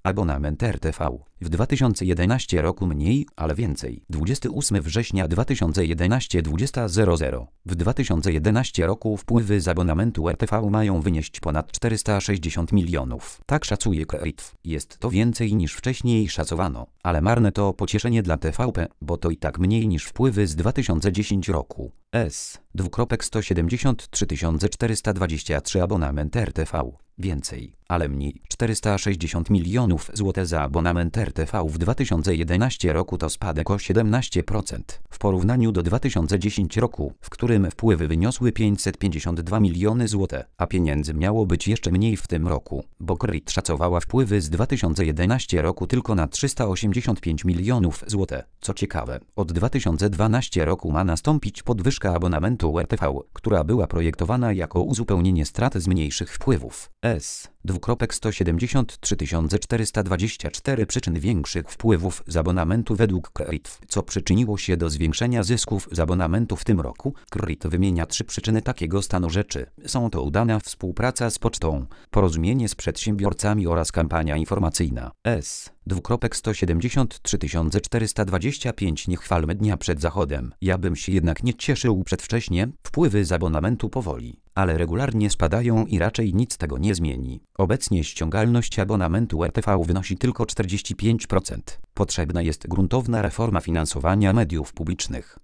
Abonament RTV. W 2011 roku mniej, ale więcej. 28 września 2011 20:00. W 2011 roku wpływy z abonamentu RTV mają wynieść ponad 460 milionów. Tak szacuje Kreative. Jest to więcej niż wcześniej szacowano. Ale marne to pocieszenie dla TVP, bo to i tak mniej niż wpływy z 2010 roku. 173 423 abonament RTV. Więcej, ale mniej. 460 milionów złotych za abonament RTV w 2011 roku to spadek o 17%. W porównaniu do 2010 roku, w którym wpływy wyniosły 552 miliony złotych, a pieniędzy miało być jeszcze mniej w tym roku, bo Kreative szacowała wpływy z 2011 roku tylko na 385 milionów złotych. Co ciekawe, od 2012 roku ma nastąpić podwyżka abonamentu RTV, która była projektowana jako uzupełnienie strat z mniejszych wpływów. 173 424 przyczyn większych wpływów z abonamentu według Kreative. Co przyczyniło się do zwiększenia zysków z abonamentu w tym roku? Kreative wymienia 3 przyczyny takiego stanu rzeczy. Są to udana współpraca z pocztą, porozumienie z przedsiębiorcami oraz kampania informacyjna. 173 425 Nie chwalmy dnia przed zachodem. Ja bym się jednak nie cieszył przedwcześnie, wpływy z abonamentu powoli, ale regularnie spadają i raczej nic tego nie zmieni. Obecnie ściągalność abonamentu RTV wynosi tylko 45%. Potrzebna jest gruntowna reforma finansowania mediów publicznych.